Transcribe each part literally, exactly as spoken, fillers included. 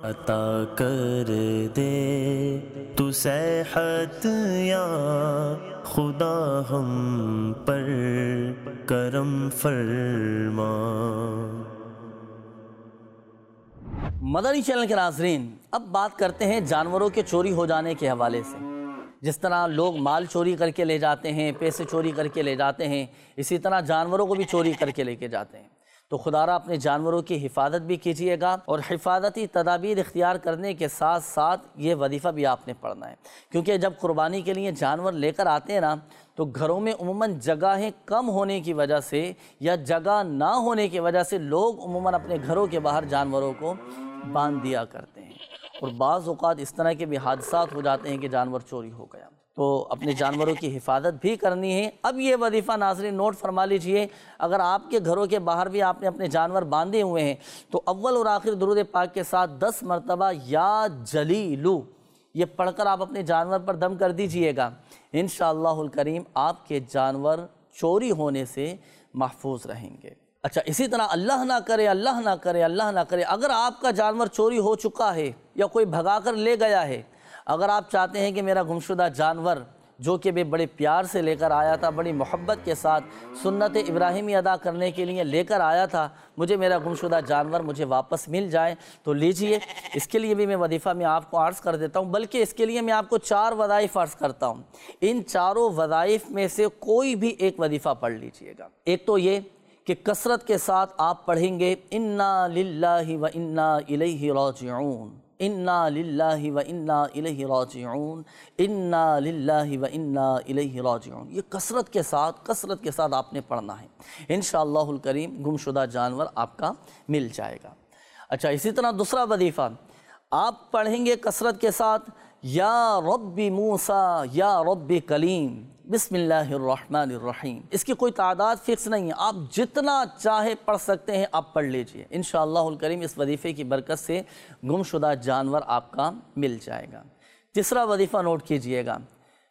عطا کر دے تو صحت یا خدا ہم پر کرم فرما۔ مدنی چینل کے ناظرین، اب بات کرتے ہیں جانوروں کے چوری ہو جانے کے حوالے سے۔ جس طرح لوگ مال چوری کر کے لے جاتے ہیں، پیسے چوری کر کے لے جاتے ہیں، اسی طرح جانوروں کو بھی چوری کر کے لے کے جاتے ہیں۔ تو خدا را اپنے جانوروں کی حفاظت بھی کیجیے گا، اور حفاظتی تدابیر اختیار کرنے کے ساتھ ساتھ یہ وظیفہ بھی آپ نے پڑھنا ہے، کیونکہ جب قربانی کے لیے جانور لے کر آتے ہیں نا، تو گھروں میں عموماً جگہیں کم ہونے کی وجہ سے یا جگہ نہ ہونے کی وجہ سے لوگ عموماً اپنے گھروں کے باہر جانوروں کو باندھ دیا کرتے ہیں، اور بعض اوقات اس طرح کے بھی حادثات ہو جاتے ہیں کہ جانور چوری ہو گیا۔ تو اپنے جانوروں کی حفاظت بھی کرنی ہے۔ اب یہ وظیفہ ناظرین نوٹ فرما لیجئے، اگر آپ کے گھروں کے باہر بھی آپ نے اپنے جانور باندھے ہوئے ہیں تو اول اور آخر درود پاک کے ساتھ دس مرتبہ یا جلیلو یہ پڑھ کر آپ اپنے جانور پر دم کر دیجئے گا۔ انشاءاللہ الکریم آپ کے جانور چوری ہونے سے محفوظ رہیں گے۔ اچھا، اسی طرح اللہ نہ کرے اللہ نہ کرے اللہ نہ کرے اگر آپ کا جانور چوری ہو چکا ہے یا کوئی بھگا کر لے گیا ہے، اگر آپ چاہتے ہیں کہ میرا گمشدہ جانور جو کہ میں بڑے پیار سے لے کر آیا تھا، بڑی محبت کے ساتھ سنت ابراہیمی ادا کرنے کے لیے لے کر آیا تھا، مجھے میرا گمشدہ جانور مجھے واپس مل جائے، تو لیجئے۔ اس کے لیے بھی میں وظیفہ میں آپ کو عرض کر دیتا ہوں، بلکہ اس کے لیے میں آپ کو چار وظائف عرض کرتا ہوں۔ ان چاروں وظائف میں سے کوئی بھی ایک وظیفہ پڑھ لیجئے گا۔ ایک تو یہ کہ کثرت کے ساتھ آپ پڑھیں گے انا للہ و انا الیہ راجعون، انا للہ و انا الیہ راجعون، انا للہ و انا الیہ راجعون۔ یہ کثرت کے ساتھ کثرت کے ساتھ آپ نے پڑھنا ہے، انشاءاللہ الکریم گمشدہ جانور آپ کا مل جائے گا۔ اچھا، اسی طرح دوسرا وظیفہ آپ پڑھیں گے کثرت کے ساتھ یا رب موسیٰ یا رب کلیم، بسم اللہ الرحمن الرحیم۔ اس کی کوئی تعداد فکس نہیں ہے، آپ جتنا چاہے پڑھ سکتے ہیں، آپ پڑھ لیجئے۔ انشاءاللہ الکریم اس وظیفے کی برکت سے گمشدہ جانور آپ کا مل جائے گا۔ تیسرا وظیفہ نوٹ کیجئے گا،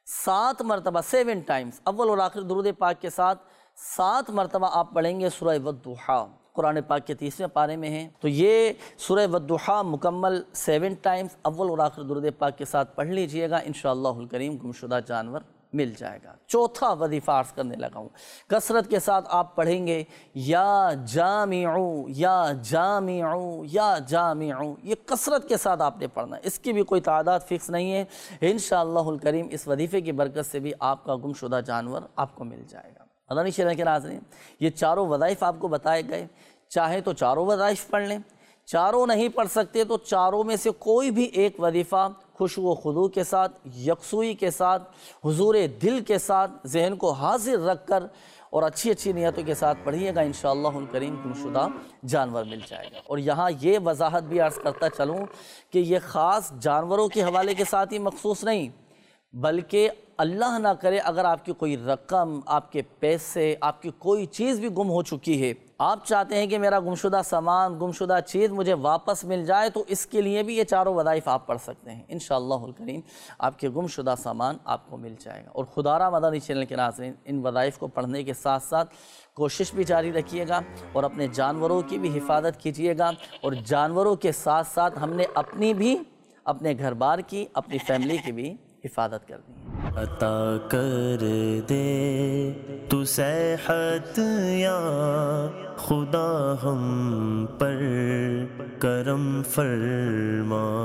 سات مرتبہ سیون ٹائمز اول اور آخر درود پاک کے ساتھ سات مرتبہ آپ پڑھیں گے سورہ والضحیٰ، قرآن پاک کے تیسرے پارے میں ہے، تو یہ سورہ والضحیٰ مکمل سیون ٹائمز اول اور آخر درود پاک کے ساتھ پڑھ لیجئے گا، انشاءاللہ الکریم گمشدہ جانور مل جائے گا۔ چوتھا وظیفہ عرض کرنے لگا ہوں، کثرت کے ساتھ آپ پڑھیں گے یا جامعو یا جامعو یا جامعو، یہ کثرت کے ساتھ آپ نے پڑھنا ہے، اس کی بھی کوئی تعداد فکس نہیں ہے۔ انشاءاللہ الکریم اس وظیفے کی برکت سے بھی آپ کا گمشدہ جانور آپ کو مل جائے گا۔ مدنی چینل کے ناظرین، یہ چاروں وظائف آپ کو بتائے گئے، چاہے تو چاروں وظائف پڑھ لیں، چاروں نہیں پڑھ سکتے تو چاروں میں سے کوئی بھی ایک وظیفہ خشوع و خضوع کے ساتھ، یکسوئی کے ساتھ، حضور دل کے ساتھ، ذہن کو حاضر رکھ کر اور اچھی اچھی نیتوں کے ساتھ پڑھیے گا، انشاءاللہ الکریم گمشدہ جانور مل جائے گا۔ اور یہاں یہ وضاحت بھی عرض کرتا چلوں کہ یہ خاص جانوروں کے حوالے کے ساتھ ہی مخصوص نہیں، بلکہ اللہ نہ کرے اگر آپ کی کوئی رقم، آپ کے پیسے، آپ کی کوئی چیز بھی گم ہو چکی ہے، آپ چاہتے ہیں کہ میرا گمشدہ سامان، گمشدہ چیز مجھے واپس مل جائے، تو اس کے لیے بھی یہ چاروں وظائف آپ پڑھ سکتے ہیں، انشاءاللہ الکریم آپ کے گمشدہ سامان آپ کو مل جائے گا۔ اور خدا را مدنی چینل کے ناظرین، ان وظائف کو پڑھنے کے ساتھ ساتھ کوشش بھی جاری رکھیے گا اور اپنے جانوروں کی بھی حفاظت کیجیے گا، اور جانوروں کے ساتھ ساتھ ہم نے اپنی بھی، اپنے گھر بار کی، اپنی فیملی کی بھی حفاظت کرنی ہے۔ عطا کر دے تو صحت یا خدا ہم پر کرم فرما۔